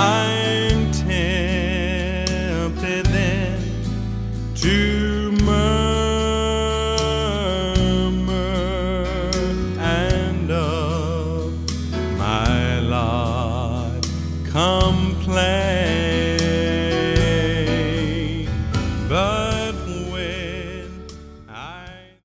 I'm tempted then to murmur and of my lot complain.